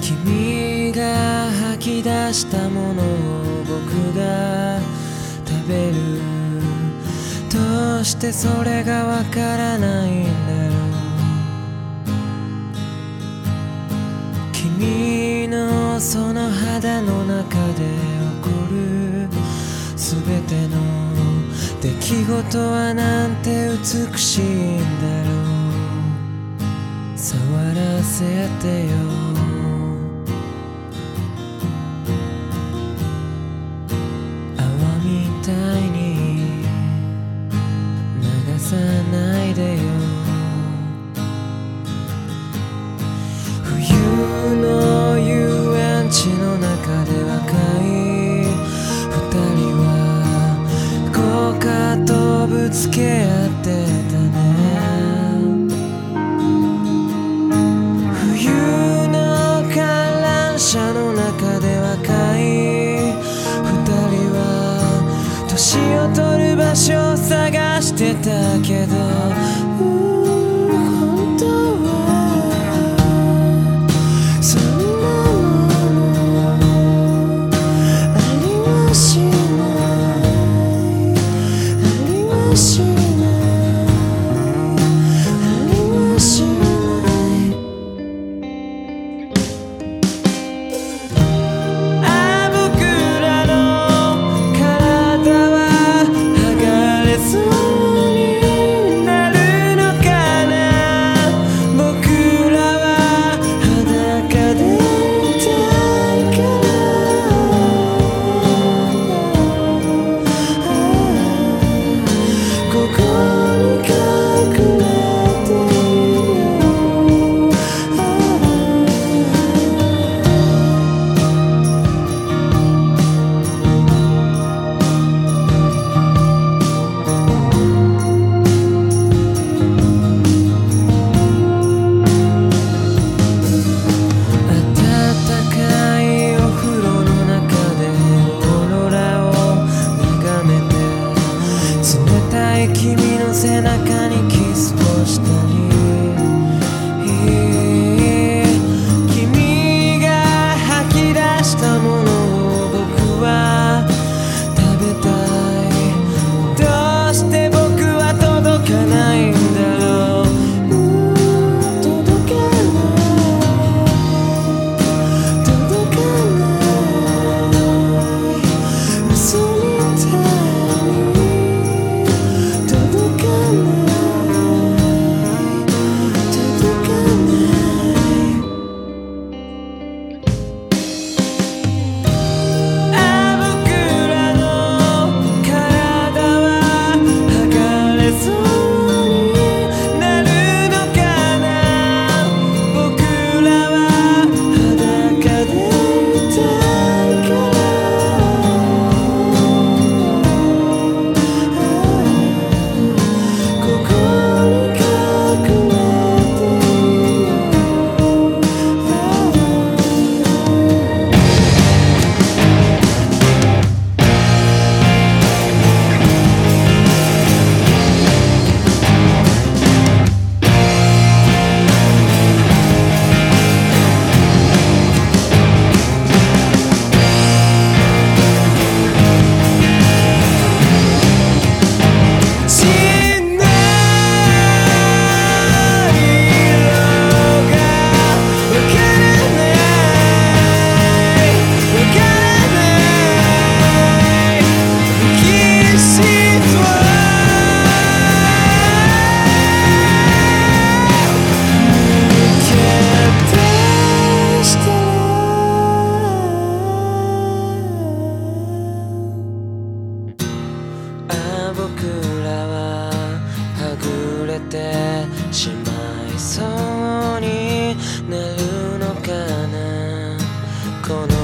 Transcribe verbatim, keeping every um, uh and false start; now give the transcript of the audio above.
君が吐き出したものを僕が食べる。どうしてそれがわからないんだろう。君のその肌の中で起こるすべての出来事はなんて美しいんだろう。触らせてよ。泡みたいに流さないでよ。冬の遊園地の中で若い二人はゴーカートぶつけ合ってたね。冬の観覧車の中で若い二人は年を取る場所を探してたけど、本当はそんなものありはしない、ありはしない、ありはしない。あ、僕らの体は剥がれそうになるのかな。僕らは裸でいたいから。ここに隠れていよう。暖かいお風呂の中でオーロラを眺めて、冷たい君の背中にキスをしたり、君が吐き出したものを僕は食べたい。どうして僕は届かないんだろう。届かない届かない嘘みたいに届かない届かない。あ、僕らの体は剥がれそうになるのかな。僕らは裸でいたいから。ここに隠れていよう。しない色がわからないわからないキスは抜け出したら、あ、僕らははぐれてしまいそうになるのかな。この